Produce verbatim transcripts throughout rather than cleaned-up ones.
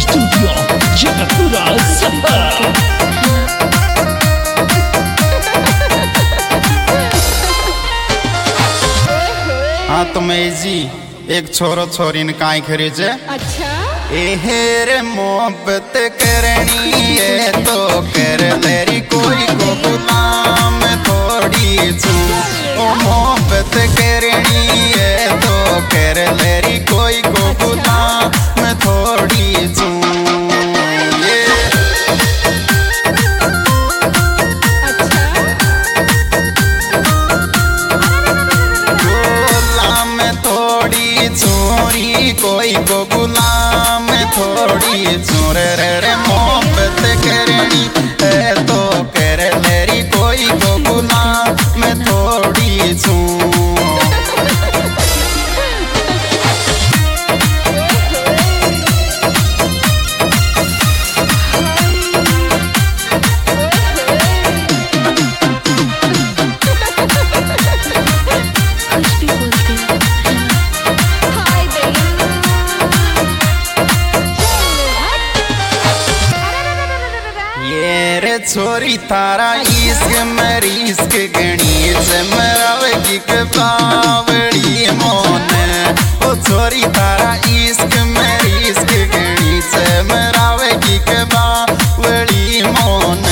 Studio Jagapura Sapa. हाँ तो मैं जी एक छोरो छोरी ने काई खरी छे। अच्छा एहेर मोहब्बत करनी है तो कर तेरी कोई को गुलाम थोड़ी छू। ओ मोहब्बत करनी है तो कर तेरी कोई को गुलाम थोड़ी छू। चोरी कोई को गुलाम थोड़ी चोर रे मोहब्बत करनी है तो कर मेरी कोई को गुलाम थोड़ी चू। छोरी तारा इश्क मेरी इश्क गणित मरावेगी के बावड़ी मोने। ओ छोरी तारा इश्क मेरी इश्क गणित मरावेगी के बावड़ी मोने।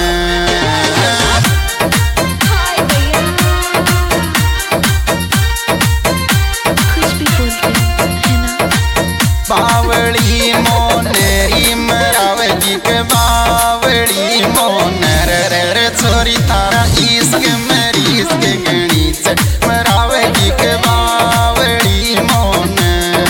बावड़ी मोने मरावेगी के बावड़ी मोने रे रे छोरी तारा इश्क मेरी इश्क गणित मरावेगी के बावड़ी मोने।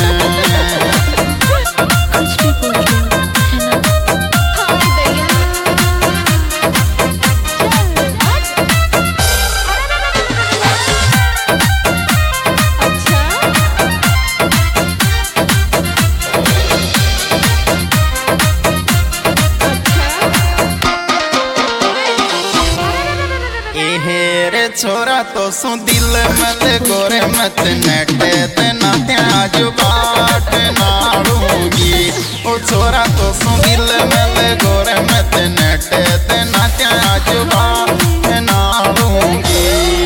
छोरा तो सु दिल मत गोरे मत नटे तेना त्याज बाट नाड़ूंगी। ओ छोरा तो सु दिल मत गोरे मत नटे तेना त्याज बाट नाड़ूंगी।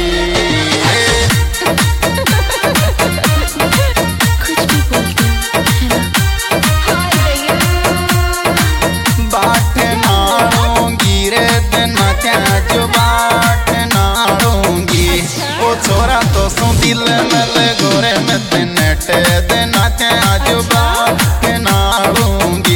बाट नाड़ूंगी रे तेना त्याज बाट छोरा तो सु दिल मल गोरे मत नटे देना त्याज बाट नाड़ूंगी।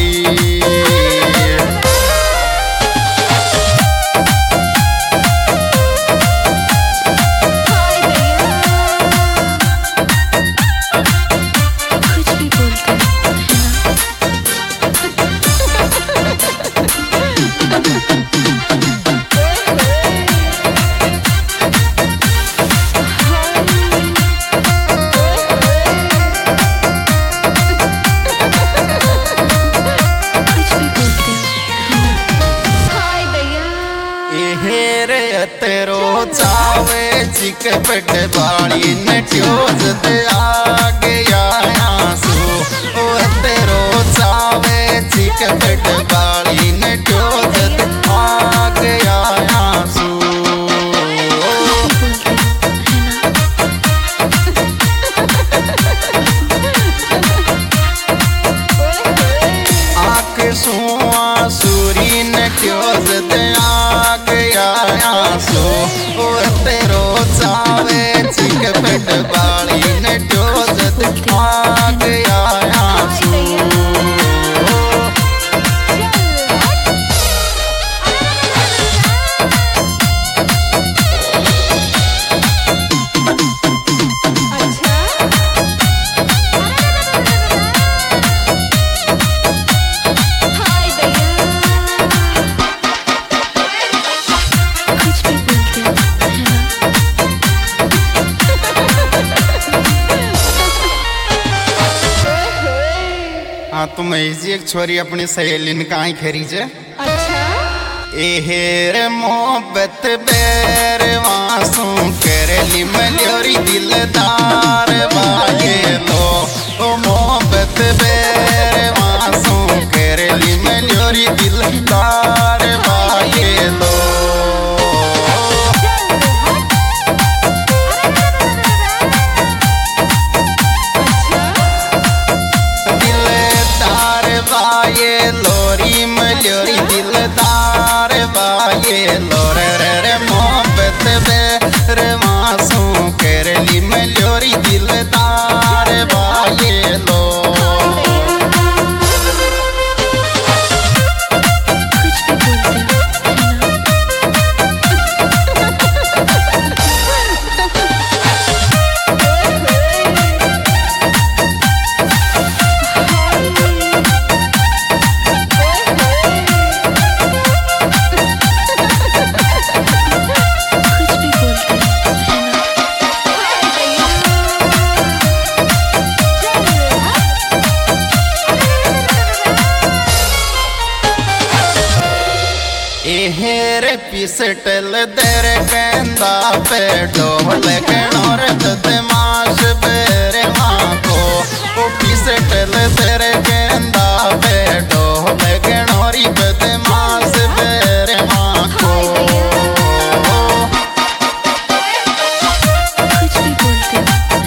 तेरो चावे चिक पेट बाड़ी नट्योज ते आ गया आंसू। ओ तेरो चावे चिक पेट बाड़ी नट्योज ते आ गया आंसू। आँख सुआ सूरी नट्योज ते आ गया आंसू। ओ तेरो चावे चिक पेट बाड़ी नट्योज ते आ गया आंसू। हाँ तो मैं एक छोरी अपनी सहेली ने कहीं खरी छे। अच्छा एहेर मोहब्बत बेर वासू करेली मल्योरी दिलदार बाये लो। ओ मोहब्बत बेर वासू करे मल्योरी दिलदार बाये लोरे रे रे मोहब्बत बे रे मासू केरली मल्योरी दिलदार बाये लो हेरे पिसटल दर कहंदा पे ढोल कणोर बदमाश बेरे मां को ओ पिसटल दर कहंदा पे ढोल कणोरी बदमाश बेरे मां को कुछ भी बोलते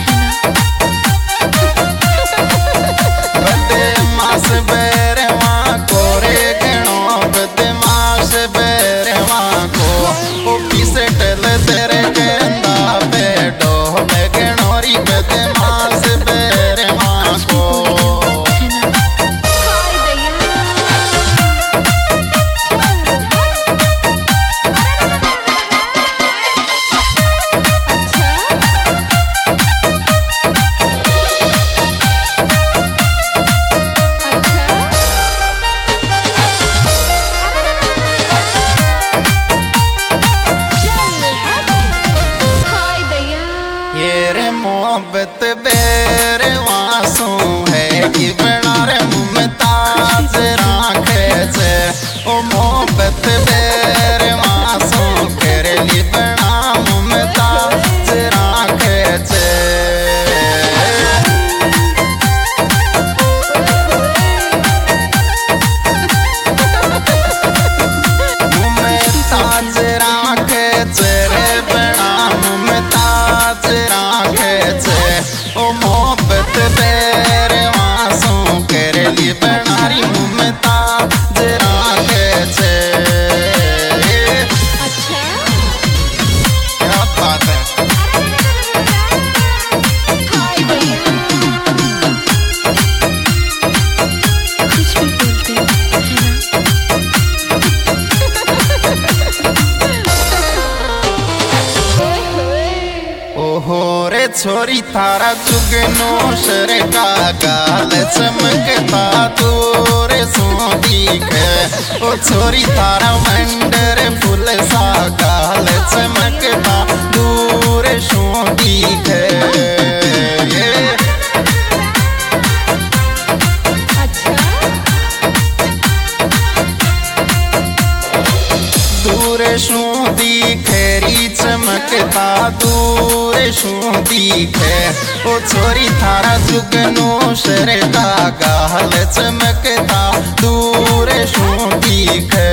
बदमाश बेरे मां को रे गणो बदमाश बेरे तेरे कहंदा पे ढोल कणोरी बदमाश बेरे मां को मोहब्बत बेरे वासू है कि बना रे मुमताज राखे से ओ मोहब्बत बेरे वासू केरली बना मुमताज राखे से मुमताज राखे से रे बना मुमताज राखे ओ मोहब्बत बेरे वासू केरली बनारी मुमताज राखे से अच्छा क्या बात है हाय भैया कुछ भी बोलते ओहो रे छोरी थारा चुगनो शर का गाल चमकता दूर सो दिखे ओ छोरी थारा मंडर फूल सा गाल चमकता दूर सो दिखे दूर शू दिखे री चमकता दूर शू दिखे ओ छोरी थारा जुगनो शर का गाल चमकता दूर शू दिखे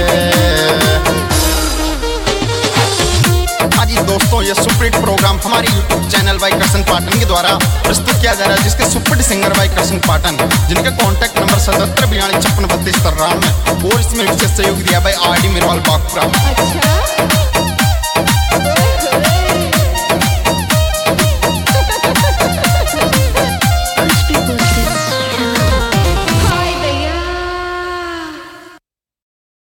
दोस्तों ये सुपरहिट प्रोग्राम हमारे यूट्यूब चैनल बाई करसन पाटन के द्वारा प्रस्तुत किया जा रहा है, जिसके सुपरहिट सिंगर बाई करसन पाटन, जिनका कॉन्टैक्ट नंबर सतहत्तर बयालीस छप्पन बत्तीस तिरानवे और इसमें विशेष सहयोग दिया भाई आर डी मिरवाल बागपुरा। अच्छा